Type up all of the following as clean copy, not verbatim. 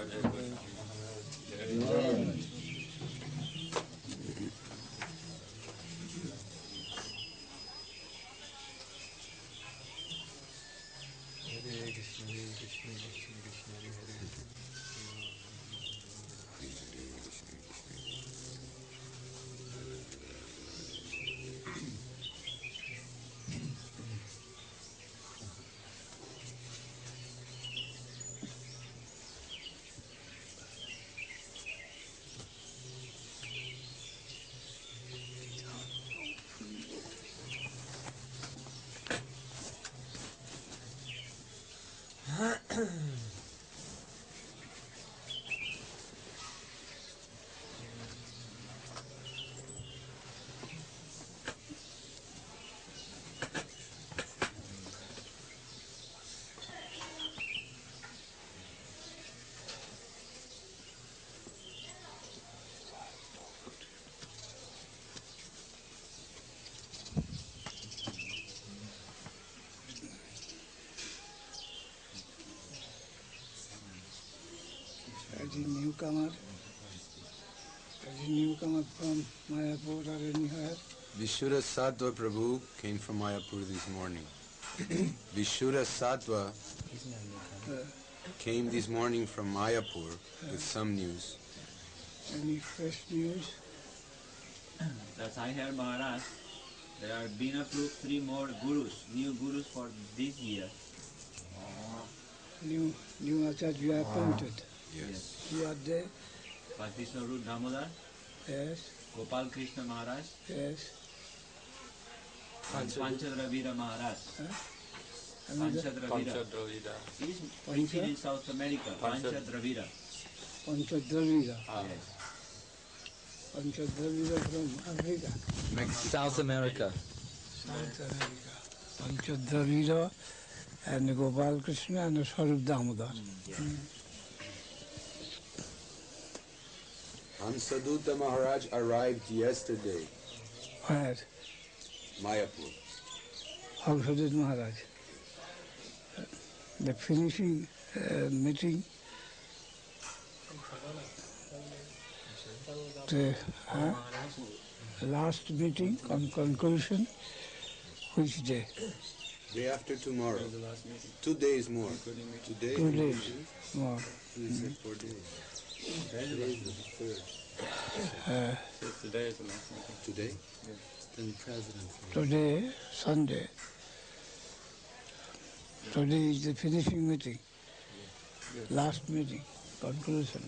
As a newcomer from Mayapur or anywhere. Vishura Sattva Prabhu came from Mayapur this morning. Vishura Sattva came this morning from Mayapur with some news. Any fresh news? That I heard, Maharaj, there have been approved 3 more gurus, new gurus for this year. New Acharya appointed. Yes. Who are they? Patiswarup Damodar, Yes. Gopal Krishna Maharaj, Yes. and Panchadravira Maharaj. Panchadravira. He is preaching in South America, Panchadravira. Panchadravira. Yes. Panchadravira from Africa. South America. South America. Panchadravira and Gopal Krishna and Swarup Damodar. Hamsadutta Maharaj arrived yesterday. Where? Mayapur. Hamsadutta Maharaj. The finishing meeting. The last meeting, conclusion, which day? Day after tomorrow. 2 days more. Today 2 days more. we said 4 days. Today is the 3rd. Today is the last meeting. Today? Then the president. Today, Sunday. Today is the finishing meeting. Last meeting, conclusion.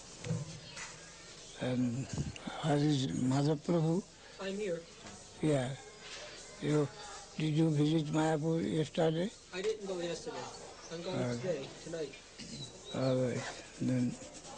And where is Madhav Prabhu? I'm here. Yeah. Did you visit Mayapur yesterday? I didn't go yesterday. I'm going today, tonight. All right. Then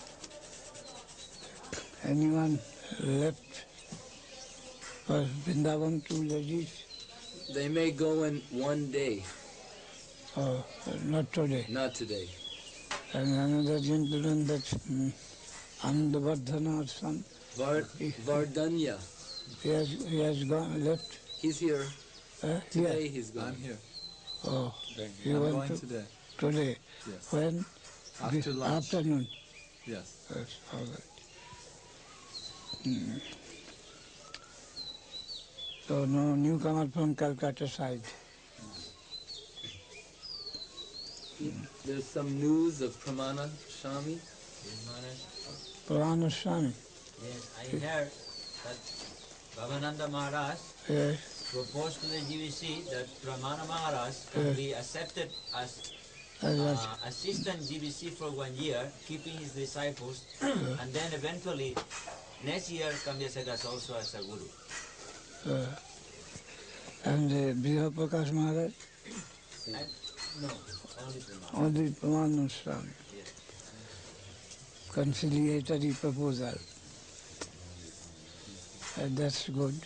anyone left for Vrindavan, 2 ladies? They may go in one day, Oh, not today. not today. And another gentleman, that's Anandavardhana or son, Vardanya, he has gone, left. he's here. Today Here. he's going. I'm here. Oh, I'm you going want to today. today? Yes. When? After lunch. Afternoon. Yes. That's all right. So no newcomer from Calcutta side. There's some news of Pramana Shami. Purana Swami. Yes, I heard that Bhavananda Maharaj Yes. proposed to the GBC that Pramana Maharaj can be accepted as assistant GBC for 1 year, keeping his disciples, and then eventually next year can be accepted as also as a guru. And Briha Prakash Maharaj? No, only Pramana. Only Pramana Swami. Yes. Conciliatory proposal. And that's good.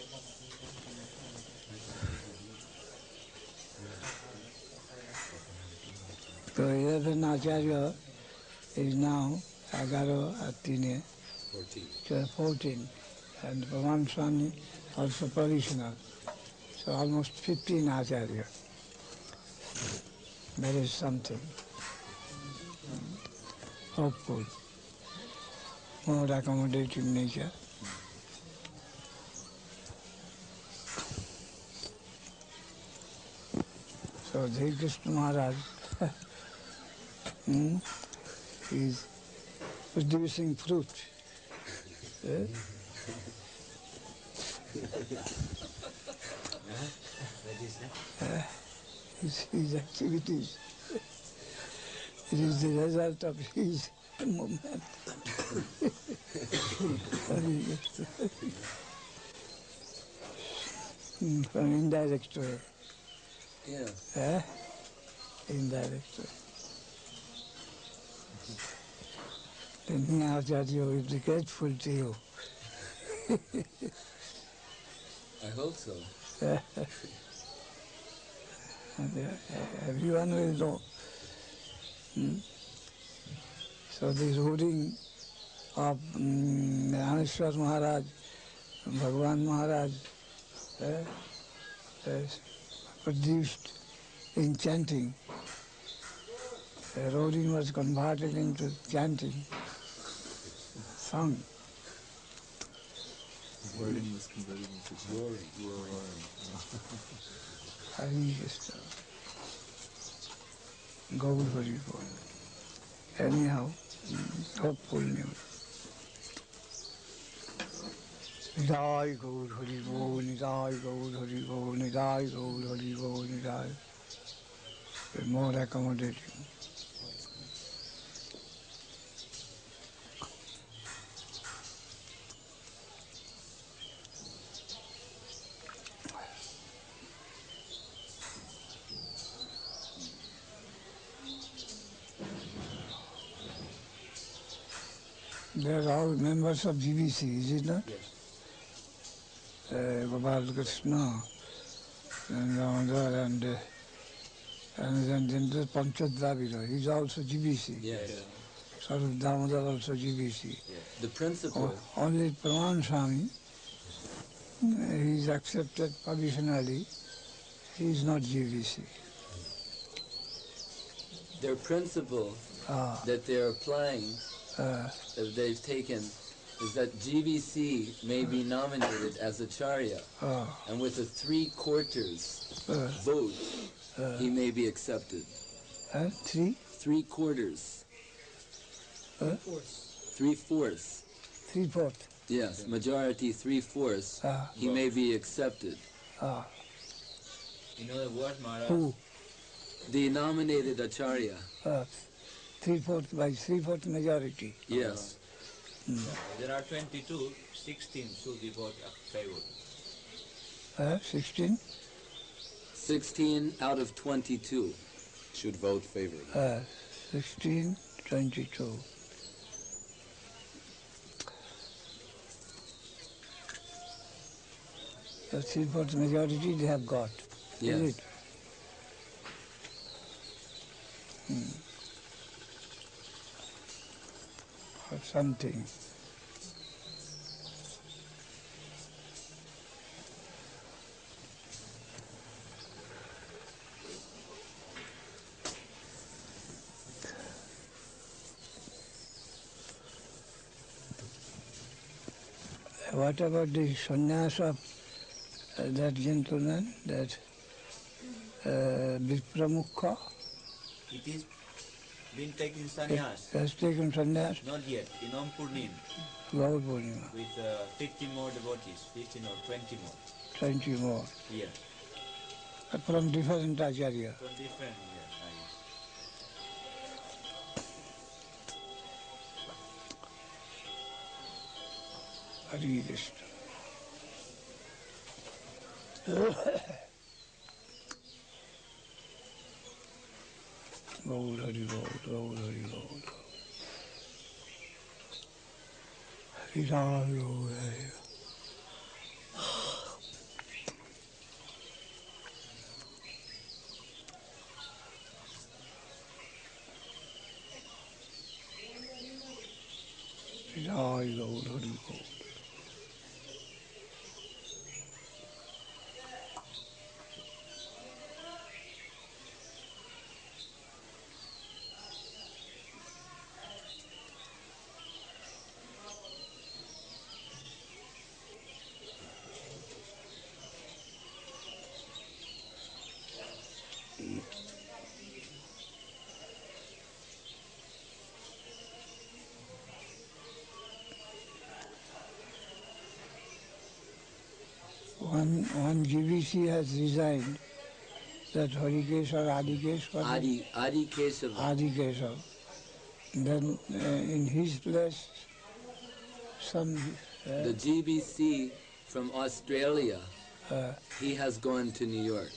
So 11 Acharya is now Agaro Atine 14. And Pavan Swami also provisional. So almost 15 Acharya. That is something. hopeful, more accommodating nature. So Sri Krishna Maharaj is producing fruit. His activities. It is the result of his movement. From indirect way. Yeah. Indirect way. Then Acharya will be grateful to you. I hope so. And everyone will know. So this ruling of Dhaneshwar Maharaj, Bhagwan Maharaj, produced in chanting. Roaring was converted into chanting, song. Wording was converted into roaring. Hari Krishna. Gaur Hari Gaur. Anyhow, hopeful news. Nidai Gaur Hari Gaur, Nidai Gaur Hari Gaur, Nidai Gaur Hari Gaur, Nidai. More accommodating. They are all members of GBC, is it not? Yes. Gopal Krishna and Damodar and then there's Panchadravira, he's also GBC. Yes. Sarup Damodar also GBC. The principle. Only Praman Swami, he's accepted provisionally, he's not GBC. Their principle that they're applying, that they've taken, is that GBC may be nominated as Acharya, and with a 3/4 vote, he may be accepted. 3/4. 3/4. 3/4. Yes, majority 3/4. He may be accepted. You know the word, Maharaj? Who? The nominated Acharya. 3/4 by 3/4 majority. Yes. There are 22, 16 should be voted favor. 16? 16 out of 22. Should vote favorably. 16, 22. The 3/4 majority they have got. Yes. Is it? Or something. What about the sannyas of that gentleman, that Vipramukha? It is been taken sannyas. Has taken sannyas? Not yet, in Om Purnim, Gaur Purnima. with 50 more devotees, 15 or 20 more. 20 more. Here. From different acharya. From different, yes. Hari Krishna. Gaur Hari Gaur, Gaur Hari Gaur. Hari Ram, Gaur Hari. Hari Gaur, Hari Gaur. One GBC has resigned, that Harikesh or Adikesh. Adi Kesava. Adikesh. Then in his place, some... the GBC from Australia, he has gone to New York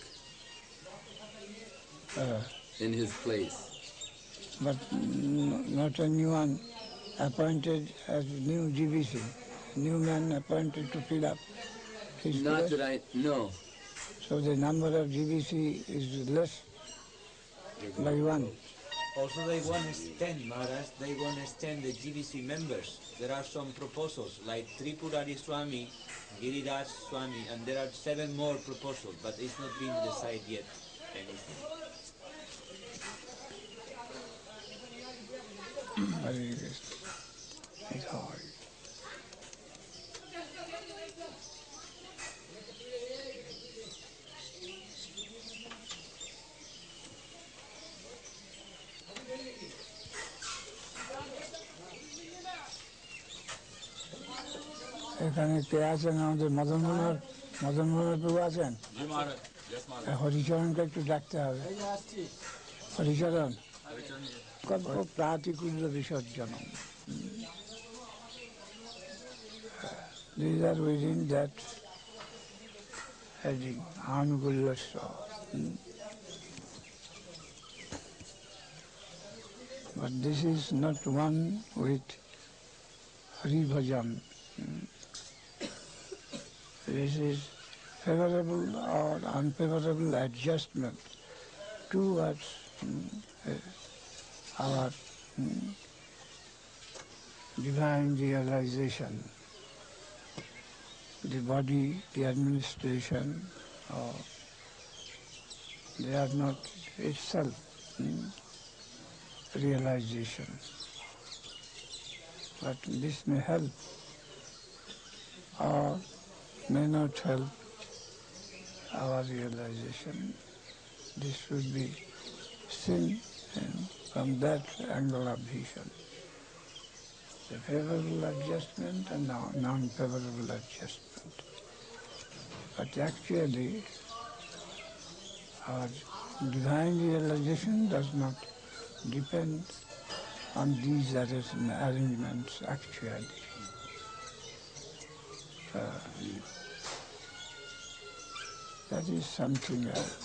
in his place. But not anyone appointed as new GBC, new man appointed to fill up his Not place. that I know. So the number of GBC is less by one. Also, they want to extend, Maharaj, they want to extend the GBC members. There are some proposals, like Tripurari Swami, Giriraj Swami, and there are 7 more proposals, but it's not been decided yet. Anything. It's hard. এখানে কে আছেন আমাদের মদন মোহন প্রভু আছেন? হরিচরণকে একটু ডাকতে হবে। হরিচরণ কত প্রাতিকুল্য বিসর্জন। These are within that heading, Anugulasya. But this is not one with Hari Bhajan. This is favorable or unfavorable adjustment towards our divine realization. The body, the administration, they are not itself realization. But this may help or may not help our realization. This should be seen from that angle of vision. The favorable adjustment and non-favorable adjustment. But actually, our divine realization does not depend on these arrangements actually. That is something else.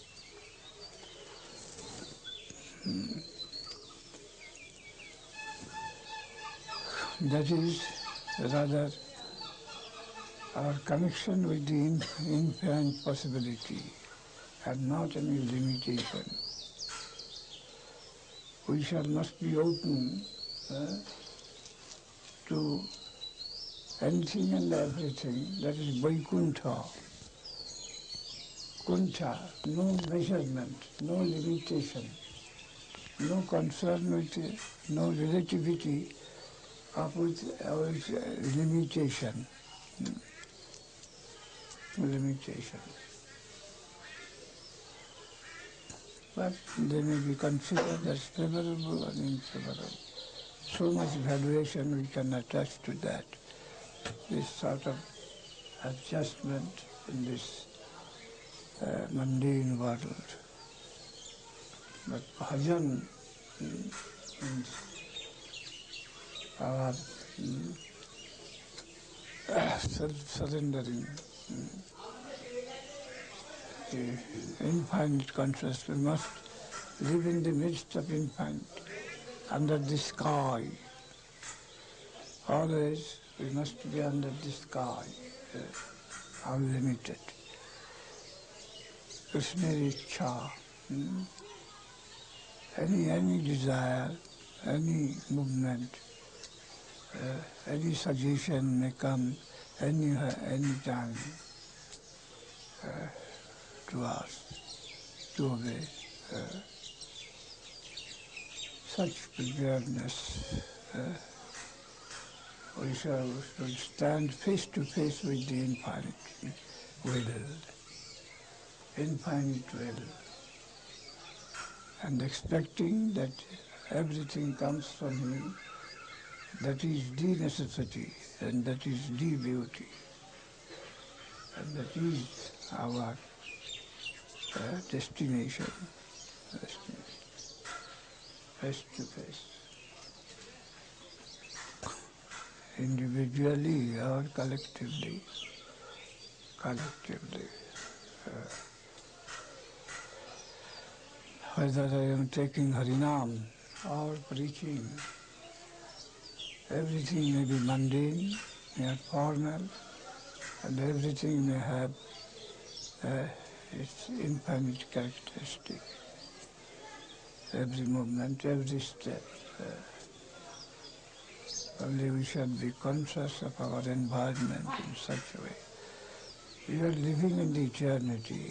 That is rather our connection with the infinite possibility and not any limitation. We must be open to anything and everything that is Vaikuntha. Kunta, no measurement, no limitation, no concern with, no relativity of with limitation. Limitation. But they may be considered as favorable and unfavorable. So much valuation we can attach to that. This sort of adjustment in this mundane world. But bhajan means our self-surrendering, infinite consciousness. We must live in the midst of infinite, under the sky. Always we must be under the sky, unlimited. Krishna Ichha, any desire, any movement, any suggestion may come any time to us to obey. Such preparedness, we shall stand face to face with the infinite will. Infinite will. and expecting that everything comes from him, that is the necessity and that is the beauty. And that is our destination, face to face. Individually or collectively. Whether I am taking Harinam or preaching, everything may be mundane, may formal, and everything may have its infinite characteristic. Every movement, every step. Only we should be conscious of our environment in such a way. We are living in the eternity,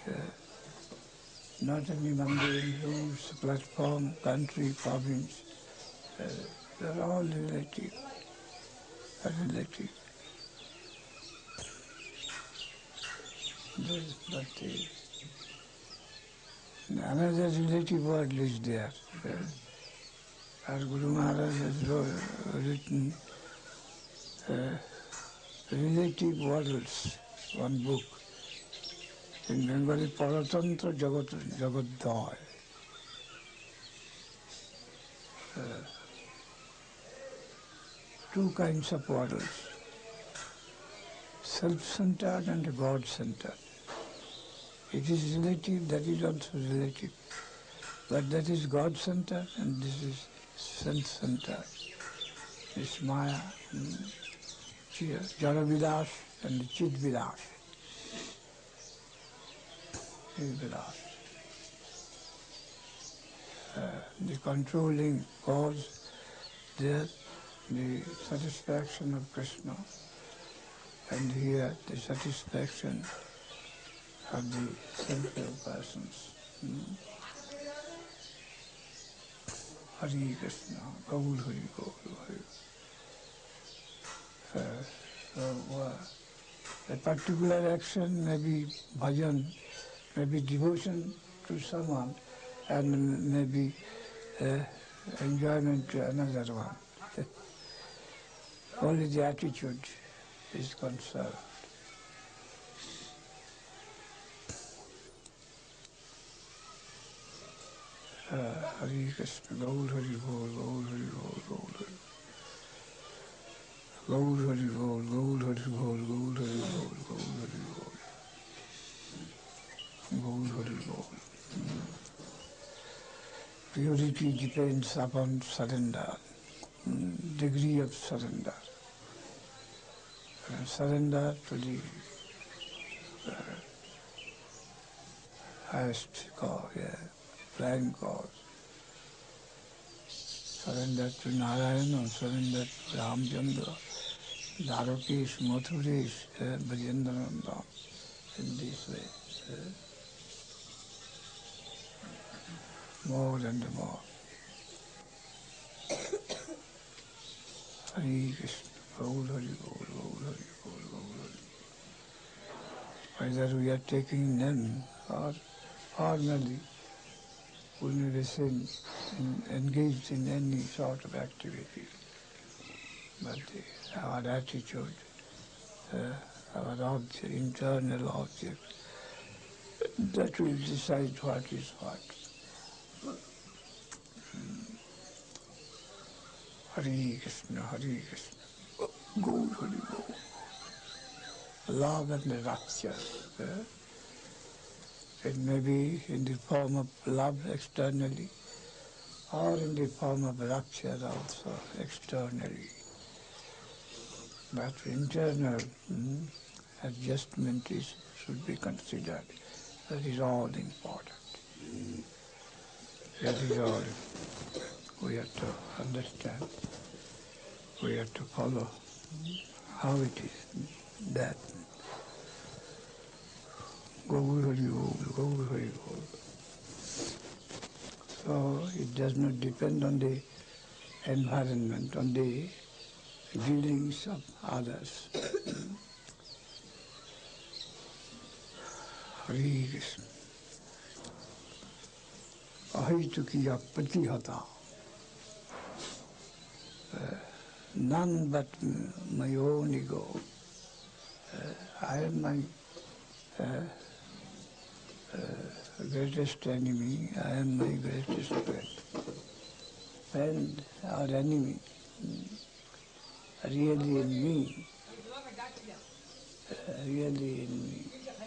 not any mundane rules, platform, country, province. They are all relative. But another relative world is there. Our Guru Maharaj has written Relative Worlds, one book. In Bengali, Paratantra Jagaddoy. Two kinds of worlds, self-centered and God-centered. It is relative, that is also relative. But that is God-centered and this is self-centered. This Maya, Jara-Vilas and Chit-Vilas. The controlling cause there, the satisfaction of Krishna, and here the satisfaction of the sensual persons. Hare Krishna, Gaur Hari Gaur Hari. So a particular action may be bhajan, may be devotion to someone, and may be enjoyment to another one. Only the attitude is concerned. Hare Krishna, Gaur Hari Bol, Gaur Hari Bol, Gaur Hari Bol. Gaur Hari Bol, Gaur Hari Bol, Gaur Hari Bol, Gaur Hari Bol. Gaur Hari Bol. Purity depends upon surrender, degree of surrender. Surrender to the highest cause, flying cause. Surrender to Narayana, surrender to Ramchandra, Dwarakesh, Mathuresh, Brajendrananda, in this way. More and more. Hare Krishna, Gaur Hari Gaur, Gaur Hari Gaur, Gaur Hari. Whether we are taking them or formally, we may be engaged in any sort of activity. But our attitude, our object, internal object, that will decide what is what. Hare Krishna, Hare Krishna, Gaur Hari Gaur. Love and rapture. It may be in the form of love externally, or in the form of rapture also externally. But internal adjustment should be considered. That is all important. That is all we have to understand. We have to follow how it is that. Gaur Hari Gaur, Gaur Hari Gaur. So it does not depend on the environment, on the feelings of others. Hare Krishna. ahitukiya pratihata. None but my own ego. I am my greatest enemy. I am my greatest friend or enemy. Really in me. Really in me.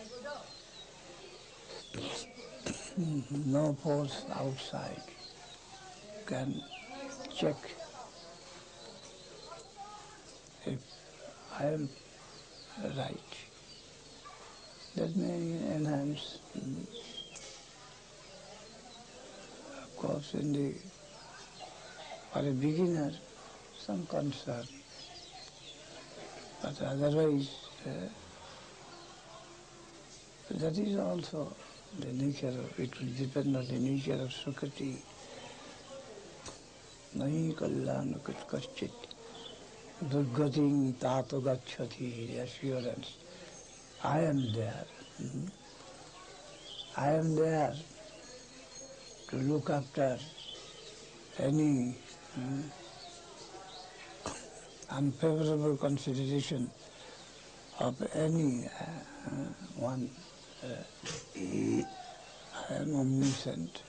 No force outside can check if I am right. That may enhance. Of course, for a beginner, some concern. But otherwise, that is also the nature of, it will depend on the nature of Sukati. Nahi kalyan kaschit durgating tato gacchati, the assurance. I am there. I am there to look after any unfavorable consideration of any one. I am omniscient.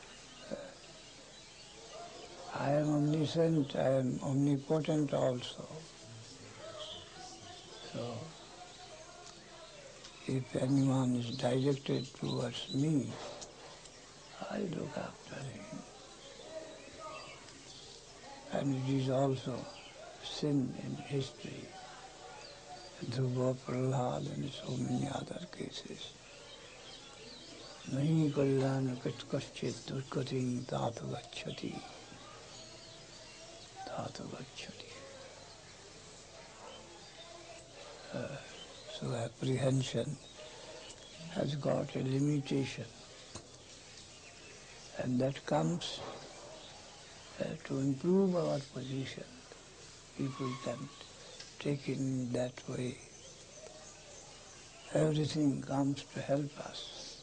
I am omniscient, I am omnipotent also. So, if anyone is directed towards me, I look after him. And it is also seen in history, Dhruva, Prahlad and so many other cases. Nahi kalyan kaschit durgating tato gacchati. Tato gacchati. So apprehension has got a limitation, and that comes to improve our position. People can take it in that way. Everything comes to help us.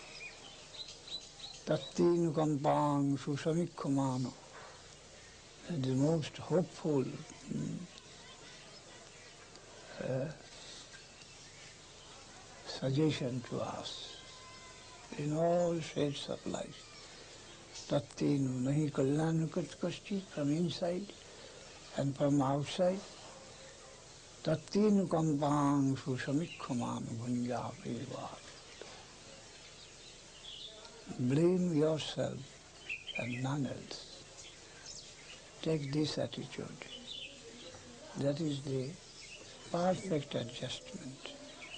Tatti nukampang susamikkhumano. The most hopeful suggestion to us in all shades of life. Tattinu nahi kalyanu kaschit, from inside and from outside. Tattinu kampang susamikkhumanu bhunjaveva. Blame yourself and none else. Take this attitude. That is the perfect adjustment.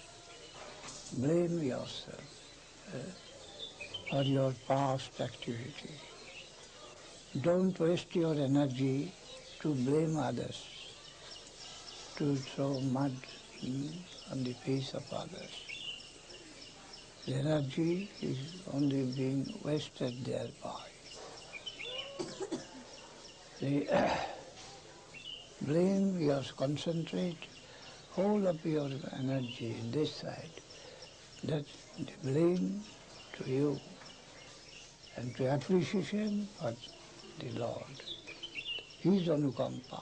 Blame yourself for your past activity. Don't waste your energy to blame others, to throw mud on the face of others. The energy is only being wasted thereby. Blame, you concentrate whole of your energy in this side. That the blame to you and to appreciation for the Lord. His anukampa,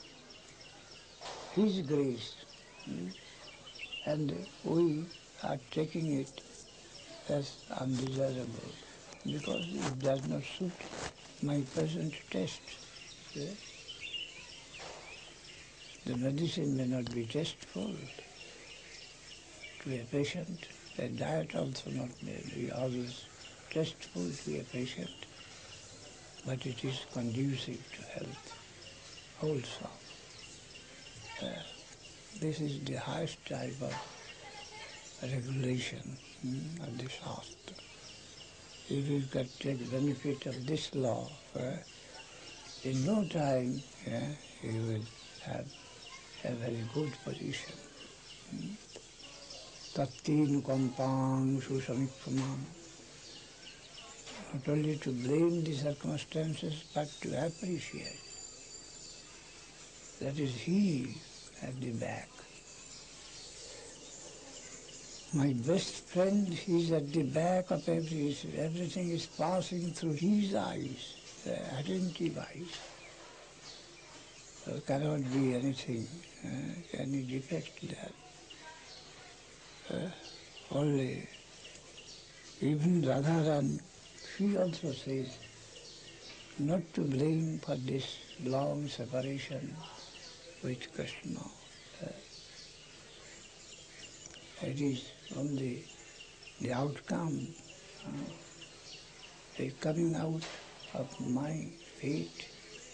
His grace. And we are taking it as undesirable because it does not suit my present taste. The medicine may not be tasteful to a patient. A diet also not may be always tasteful to a patient, but it is conducive to health, wholesome. This is the highest type of regulation of the Shastra. If you can take benefit of this law, in no time you will have a very good position. Tatti nukampang susamikkhumam. Not only to blame the circumstances, but to appreciate. That is He at the back. My best friend, he's at the back of everything is passing through his eyes, attentive eyes. There cannot be anything, any defect there. Only, even Radharani, she also says, not to blame for this long separation with Krishna. It is only the outcome, the coming out of my fate.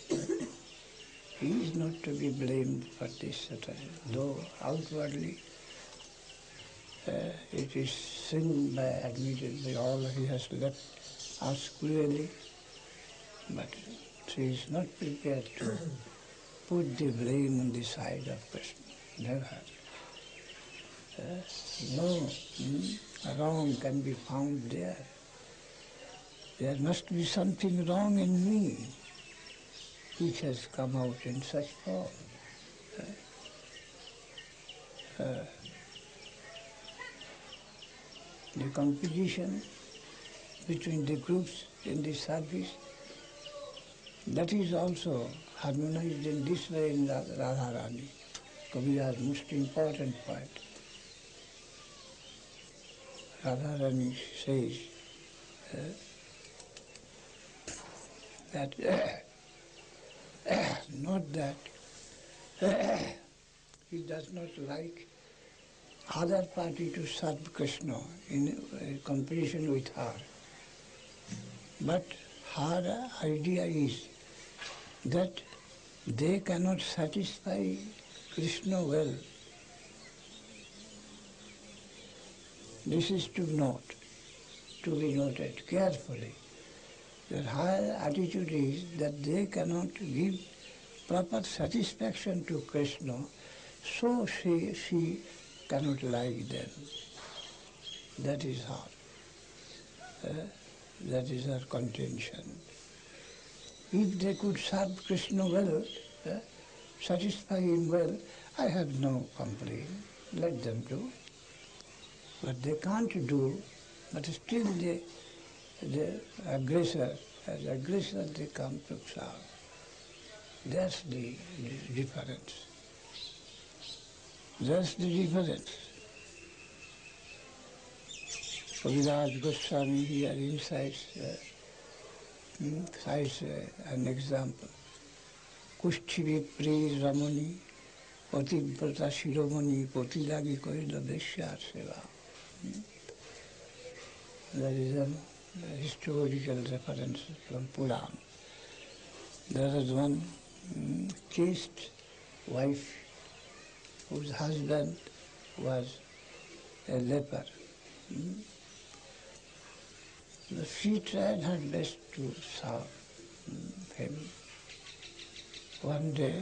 He is not to be blamed for this, though outwardly it is sin by admitted by all. He has left us clearly, but she is not prepared to put the blame on the side of Krishna. Never. No wrong can be found there. There must be something wrong in me which has come out in such form. The competition between the groups in the service, that is also harmonized in this way in Radharani, Kabira's most important point. Radharani says that not that he does not like other party to serve Krishna in competition with her, but her idea is that they cannot satisfy Krishna well. This is to be noted carefully, that her attitude is that they cannot give proper satisfaction to Krishna, so she cannot like them. That is her contention. If they could serve Krishna well, satisfy him well, I have no complaint. Let them do. But they can't do, but still the aggressor, as aggressor they come to serve. That's the difference. That's the difference. Kaviraj Goswami here cites an example. Kushchi Vipri Ramani, Pativrata Shiromani, Potilagi Koila Veshyar Seva. There is a historical reference from Puran. There is one chaste wife whose husband was a leper. She tried her best to serve him. One day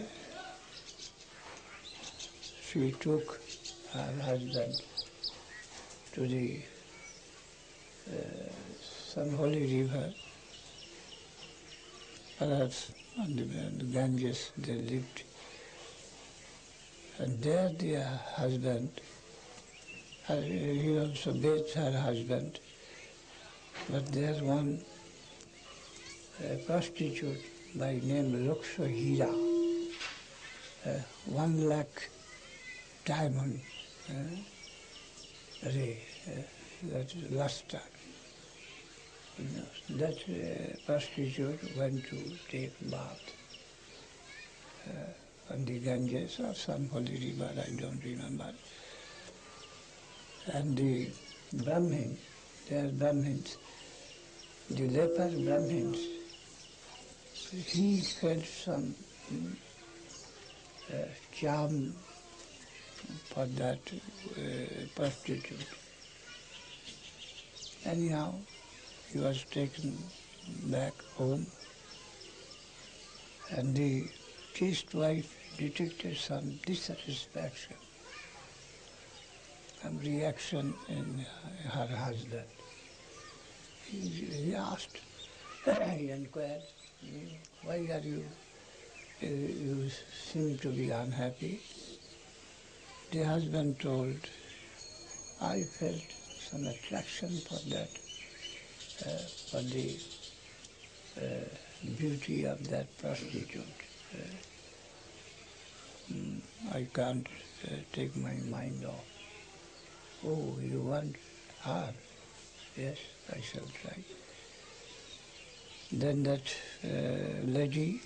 she took her husband to the some holy river, perhaps on the Ganges they lived. And there their husband, he also bathed her husband, but there's one prostitute by name Laksha Hira, 1 lakh diamond ray, that luster. That prostitute went to take bath on the Ganges or some holy river, I don't remember. And the Brahmins, they are Brahmins, the leper Brahmins, he felt some charm for that prostitute. Anyhow, he was taken back home, and the chaste wife detected some dissatisfaction, some reaction in her husband. He asked, he inquired, why are you seem to be unhappy? The husband told I felt some attraction for that, for the beauty of that prostitute. I can't take my mind off. Oh, you want her? Yes, I shall try. Then that lady,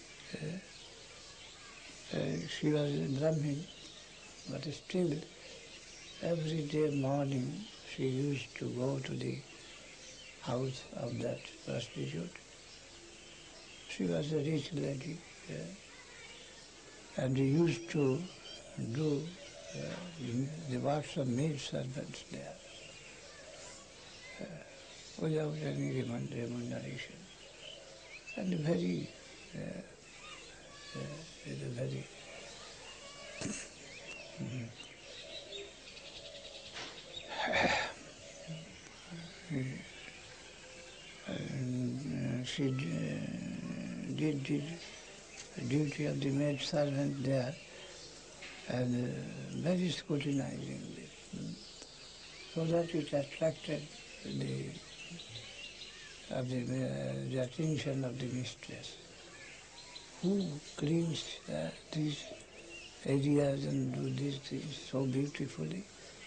she was a Brahmin, but still every day morning she used to go to the house of that prostitute. She was a rich lady, and he used to do the works of maid servants there without any remuneration. And very, very she did the duty of the maid servant there, and very scrutinizingly, so that it attracted the attention of the mistress, who cleans these areas and do these things so beautifully.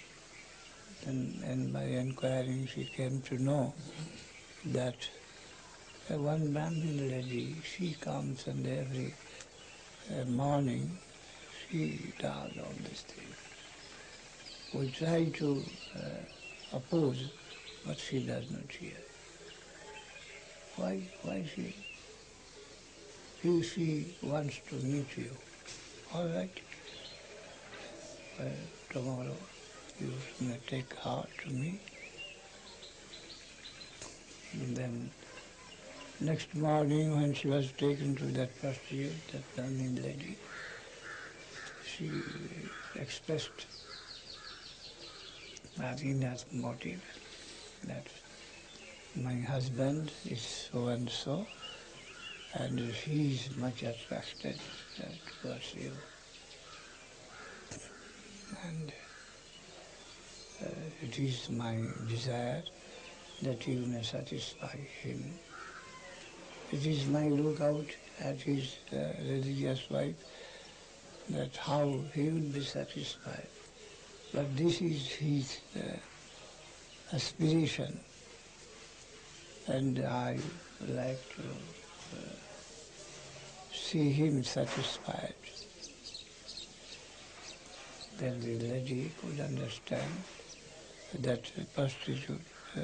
And by inquiring, she came to know that one Brahmin lady, she comes and every morning she does all these things. We try to oppose, but she does not hear. Why she? If she wants to meet you, all right, tomorrow you may take her to me. And then next morning when she was taken to that prostitute, that Brahmin lady, she expressed in her motive that my husband is so and so, and he is much attracted towards you. And it is my desire that you may satisfy him. It is my lookout at his religious wife, that how he will be satisfied. But this is his aspiration, and I would like to see him satisfied. Then the lady could understand that prostitute,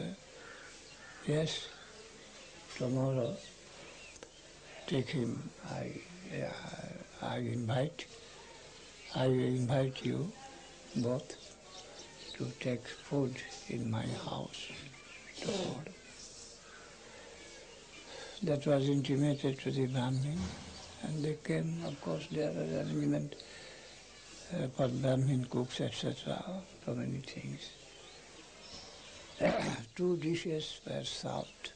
yes, tomorrow take him, I invite you both to take food in my house tomorrow. That was intimated to the Brahmin, and they came. Of course, there was arrangement for Brahmin cooks, etc., for many things. 2 dishes were served.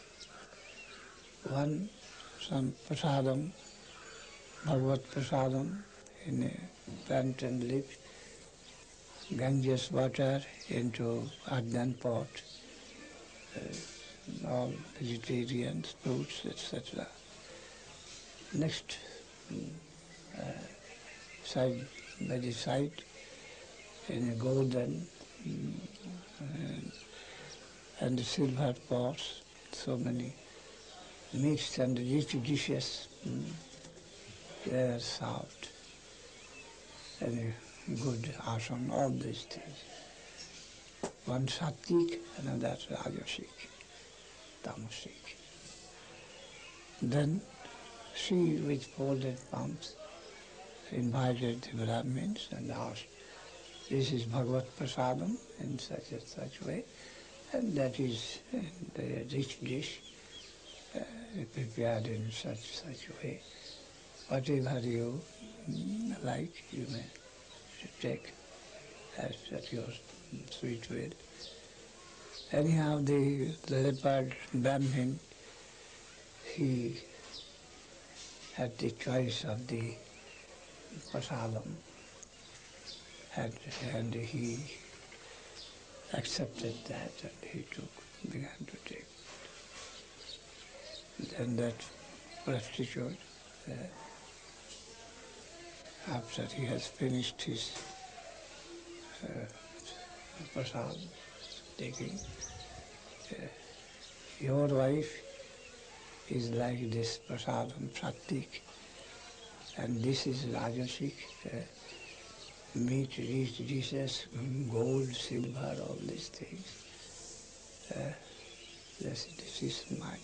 One, some prasadam, Bhagavad prasadam, in a plantain leaf, Ganges water into earthen pot, all vegetarians, fruits, etc. Next, side by the side, in a golden and silver pots, so many mixed and rich dishes were served, and a good asana, all these things. One sattvic, another rajasic, tamasic. Then she, with folded palms, invited the Brahmins and asked, this is Bhagavad Prasadam in such and such way, and that is the rich dish prepared in such way. Whatever you like, you may take as at your sweet will. Anyhow, the leopard Brahmin, he had the choice of the prasadam, and he accepted that, and he began to take. Then that prostitute, after he has finished his prasad taking, your wife is like this prasadam pratik, and this is rajasic, meat, rich dishes, gold, silver, all these things. This is mine.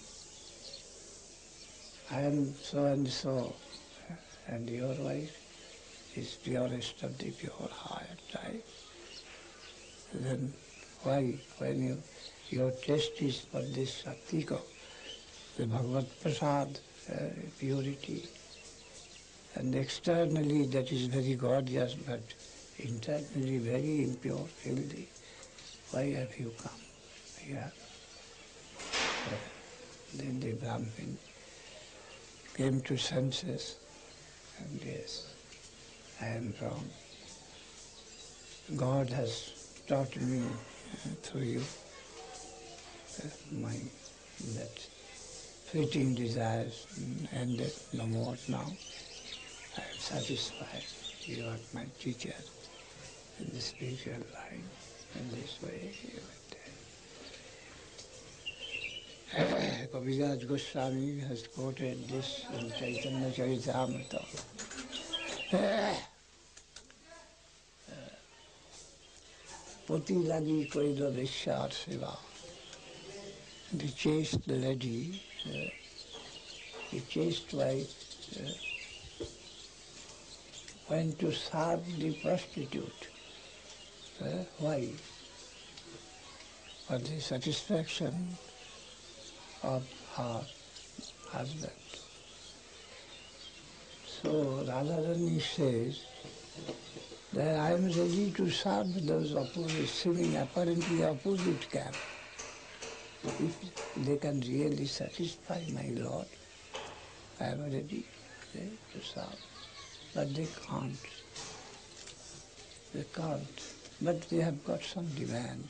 I am so and so, and your wife is purest of the pure heart type. Then why, when your taste is for this Sattika, the Bhagavad Prasad, purity, and externally that is very gorgeous, but internally very impure, filthy, why have you come here? Then the Brahmin came to senses, and yes, I am wrong. God has taught me through you my that fleeting desires ended, no more now. I am satisfied. You are my teacher in the spiritual line. In this way, you went there. Kaviraj Goswami has quoted this in Chaitanya Charitamrita. Poti lagi koilo vishar seva. The chaste lady, the chaste wife, went to serve the prostitute. Why? For the satisfaction of her husband. So Radharani says that I am ready to serve those opposite, seeming apparently opposite camp. If they can really satisfy my Lord, I am ready to serve. But they can't. They can't. But they have got some demand.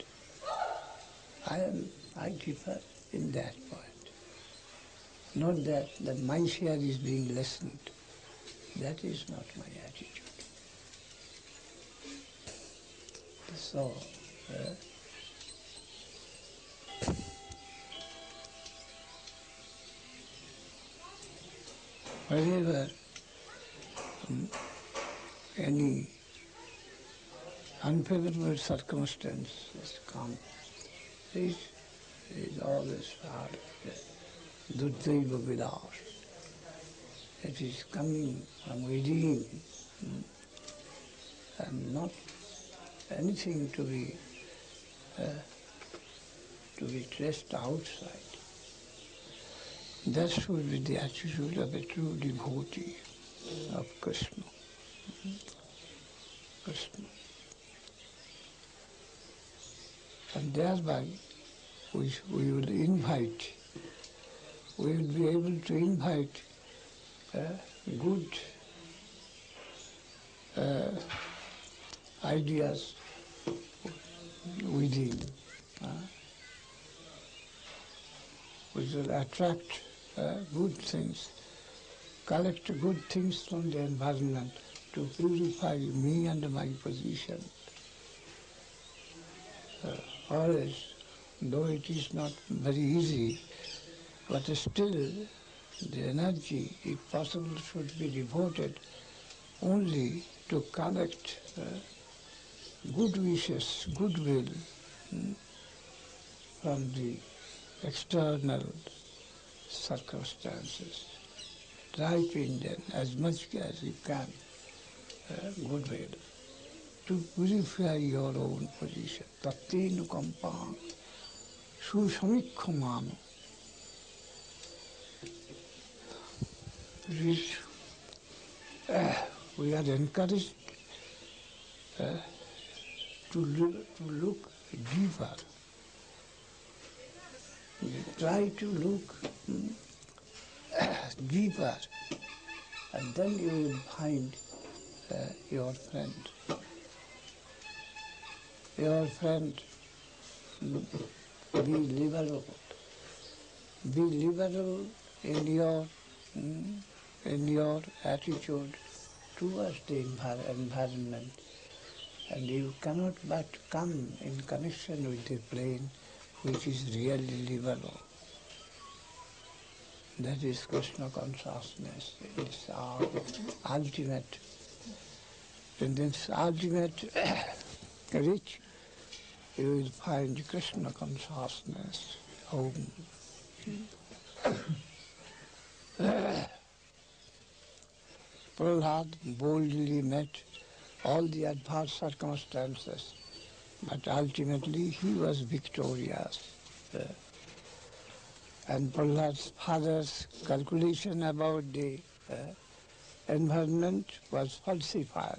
I differ in that point. Not that my share is being lessened. That is not my attitude. So, whenever any unfavorable circumstance has come, there is always heard Duddhaiva Vidas. It is coming from within and not anything to be traced outside. That should be the attitude of a true devotee of Krishna. Krishna. And thereby we will be able to invite good ideas within, which will attract good things, collect good things from the environment to purify me and my position. Always, though it is not very easy, but still the energy, if possible, should be devoted only to collect good wishes, goodwill from the external circumstances. Try to indent as much as you can goodwill to purify your own position. Tattenu kampam susamikhamam. We are encouraged to look deeper. We try to look deeper, and then you will find your friend. Your friend Be liberal. Be liberal in your attitude towards the environment, and you cannot but come in connection with the plane which is really liberal. That is Krishna consciousness. It's our ultimate. In this ultimate reach, you will find Krishna consciousness home. Prahlad boldly met all the adverse circumstances, but ultimately he was victorious. And Prahlad's father's calculation about the environment was falsified.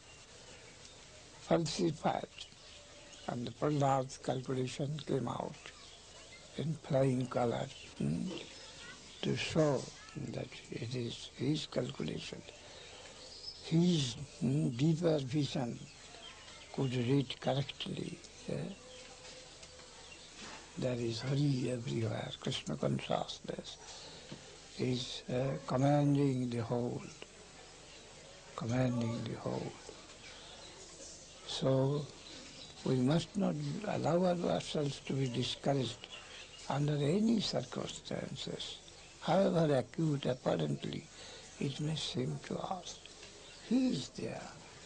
And Prahlad's calculation came out in flying color to show that it is his calculation. His deeper vision could read correctly. There is Hari everywhere. Krishna consciousness is commanding the whole. So we must not allow ourselves to be discouraged under any circumstances, however acute apparently it may seem to us. He is there.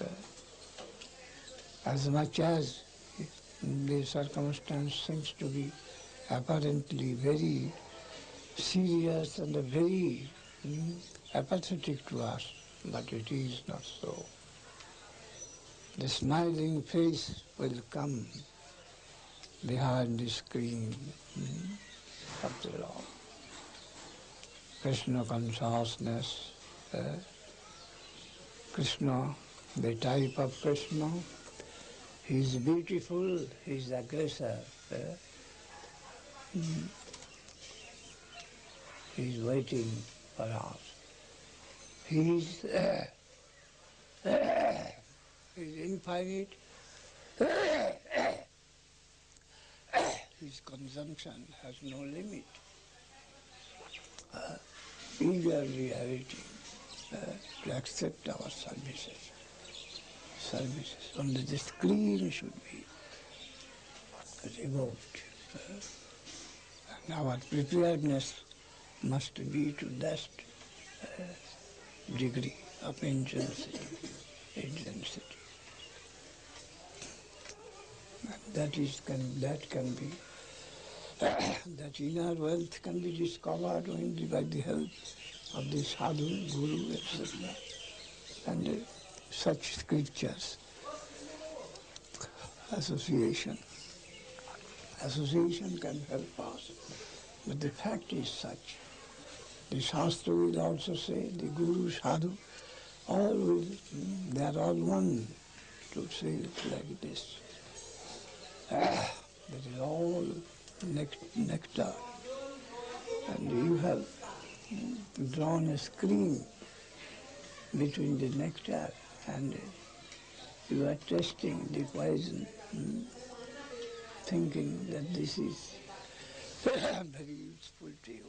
As much as the circumstance seems to be apparently very serious and very apathetic to us, but it is not so. The smiling face will come behind the screen of the Lord. Krishna consciousness, Krishna, the type of Krishna, he is beautiful, he is aggressor. He is waiting for us. He is infinite. His consumption has no limit. Eagerly awaiting to accept our services. Only the screen should be removed. And our preparedness must be to that degree of intensity. And that inner wealth can be discovered only by the help of the sadhu, guru, etc. And such scriptures. Association can help us. But the fact is such. The Shastra will also say, the Guru, Sadhu, they are all one, to say it like this. That is all nectar. And you have drawn a screen between the nectar and you are tasting the poison, thinking that this is very useful to you.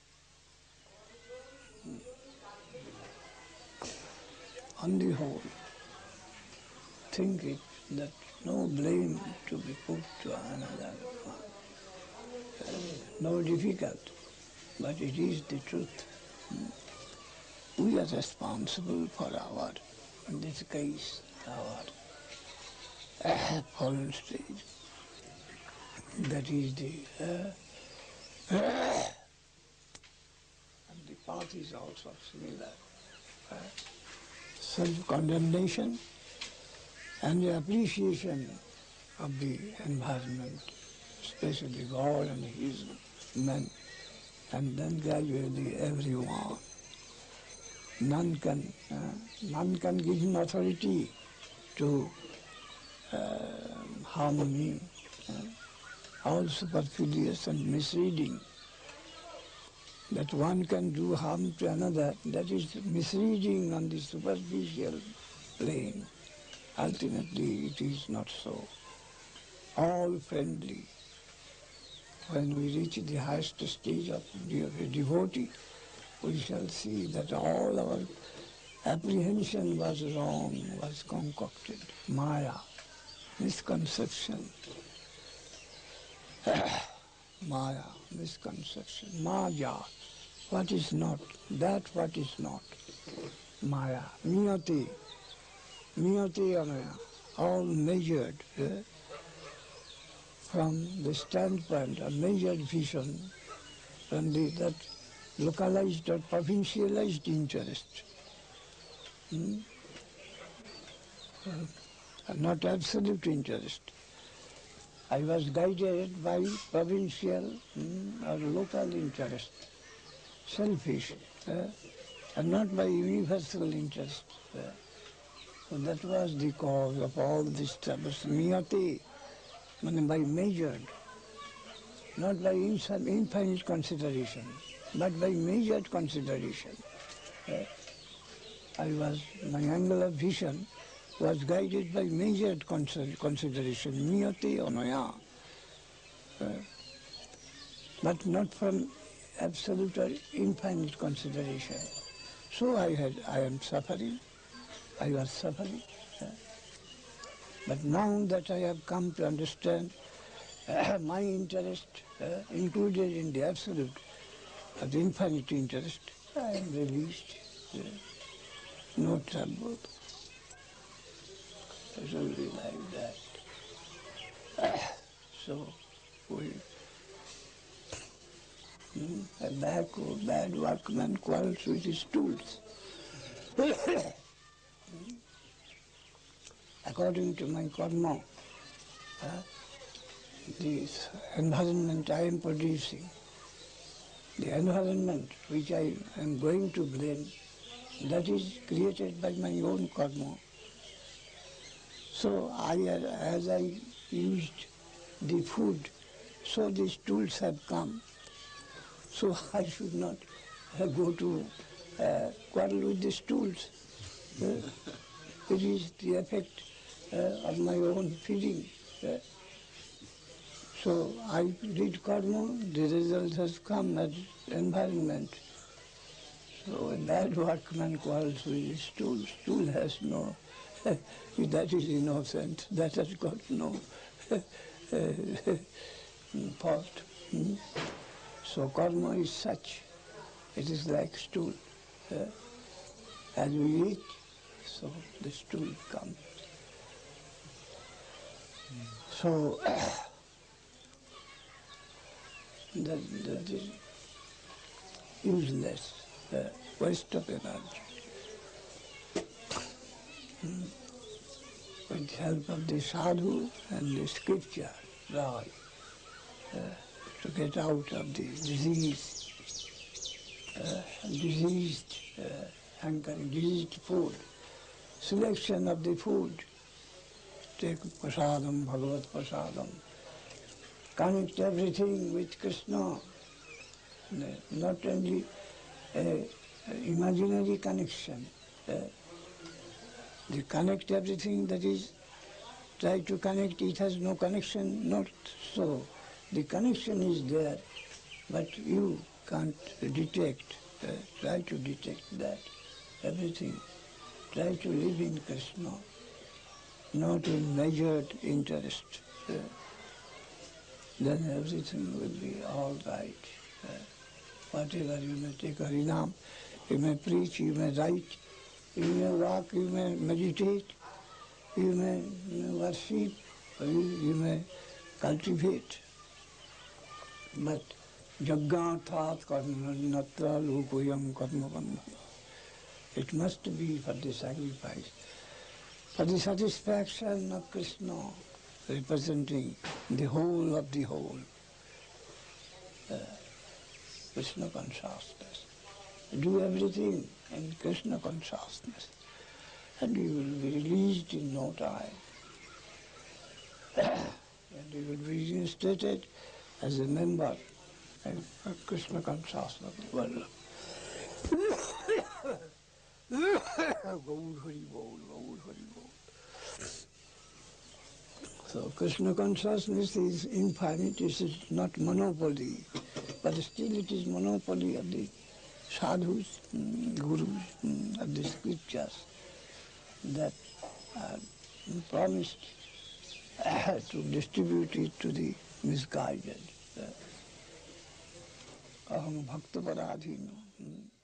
On the whole, think it that no blame to be put to another one. No difficult, but it is the truth. We are responsible for our, in this case, our fallen stage. That is the, and the path is also similar. Self-condemnation and the appreciation of the environment, especially God and His men, and then gradually everyone. None can give him authority to harm me. All superfluous and misleading. That one can do harm to another, that is misleading on the superficial plane. Ultimately, it is not so. All friendly, when we reach the highest stage of a devotee, we shall see that all our apprehension was wrong, was concocted. Maya, misconception. Maya, misconception. Maya, what is not, that what is not. Maya, niyati, niyati anaya, all measured from the standpoint of measured vision, from that localized or provincialized interest. Not absolute interest. I was guided by provincial or local interest, selfish, and not by universal interest. So that was the cause of all this trouble. Niyati, by measured, not by infinite consideration, but by measured consideration. My angle of vision was guided by measured consideration, niyati anaya, but not from absolute or infinite consideration. So I am suffering, I was suffering. But now that I have come to understand my interest included in the absolute, of the infinite interest, I am released. No trouble. It's only like that. So we, a bad workman quarrels with his tools. According to my karma, this environment I am producing, the environment which I am going to blame, that is created by my own karma. So as I used the food, so these tools have come. So I should not go to quarrel with these tools. It is the effect of my own feeding. So I did karma, the result has come as environment. So a bad workman quarrels with his tool. Tool has no, that is innocent, that has got no fault. So karma is such, it is like stool. As we eat, so the stool comes. So that is useless, waste of energy. With the help of the sadhu and the scripture, right, to get out of the diseased hankering, diseased food, selection of the food, take prasadam, bhagavat prasadam, connect everything with Krishna, not only imaginary connection, they connect everything, that is, try to connect, it has no connection, not so. The connection is there, but you can't detect, try to detect that, everything. Try to live in Krishna, not in measured interest. Then everything will be all right. Whatever you may take Harinam, you may preach, you may write, you may walk, you may meditate, you may worship, you may cultivate. But jaggathat karma natra lupuyam karma bandhana. It must be for the sacrifice, for the satisfaction of Krishna, representing the whole of the whole. Krishna consciousness. Do everything in Krishna consciousness, and you will be released in no time. And you will be reinstated as a member of Krishna consciousness world. Gaur Hari Bol, Gaur Hari Bol. So Krishna consciousness is infinite, it is not monopoly, but still it is monopoly of the sadhus, gurus, of the scriptures that are promised to distribute it to the misguided. Aham bhakta paradhino.